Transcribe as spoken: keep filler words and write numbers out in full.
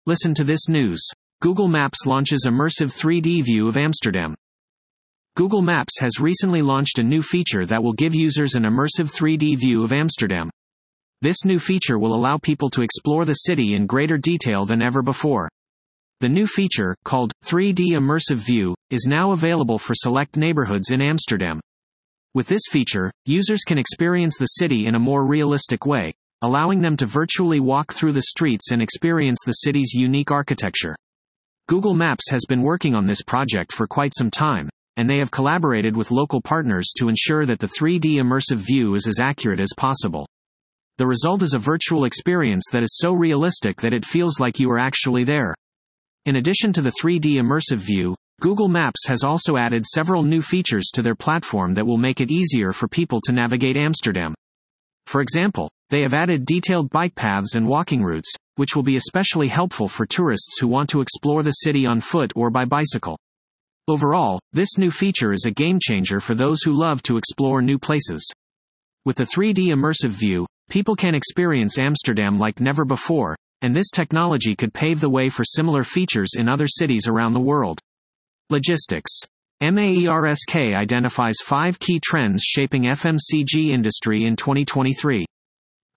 Listen to this news. Google Maps launches immersive three D view of Amsterdam. Google Maps has recently launched a new feature that will give users an immersive three D view of Amsterdam. This new feature will allow people to explore the city in greater detail than ever before. The new feature, called three D Immersive View, is now available for select neighborhoods in Amsterdam. With this feature, users can experience the city in a more realistic way, allowing them to virtually walk through the streets and experience the city's unique architecture. Google Maps has been working on this project for quite some time, and they have collaborated with local partners to ensure that the three D immersive view is as accurate as possible. The result is a virtual experience that is so realistic that it feels like you are actually there. In addition to the three D immersive view, Google Maps has also added several new features to their platform that will make it easier for people to navigate Amsterdam. For example, they have added detailed bike paths and walking routes, which will be especially helpful for tourists who want to explore the city on foot or by bicycle. Overall, this new feature is a game changer for those who love to explore new places. With the three D immersive view, people can experience Amsterdam like never before, and this technology could pave the way for similar features in other cities around the world. Logistics. Maersk identifies five key trends shaping F M C G industry in twenty twenty-three.